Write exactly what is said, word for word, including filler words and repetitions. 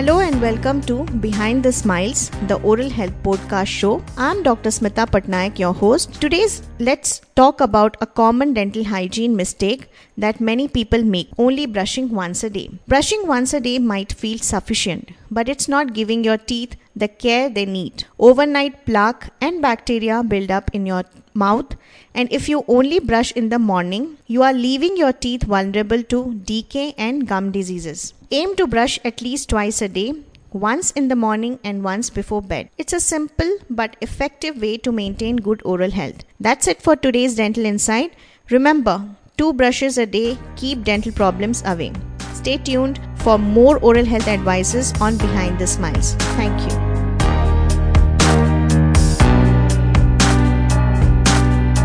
Hello and welcome to Behind the Smiles, the Oral Health Podcast show. I'm Doctor Smita Patnaik, your host. Today's let's talk about a common dental hygiene mistake that many people make, only brushing once a day. Brushing once a day might feel sufficient, but it's not giving your teeth the care they need. Overnight plaque and bacteria build up in your mouth, and if you only brush in the morning, you are leaving your teeth vulnerable to decay and gum diseases. Aim to brush at least twice a day, once in the morning and once before bed. It's a simple but effective way to maintain good oral health. That's it for today's Dental Insight. Remember, two brushes a day keep dental problems away. Stay tuned for more oral health advices on Behind the Smiles. Thank you.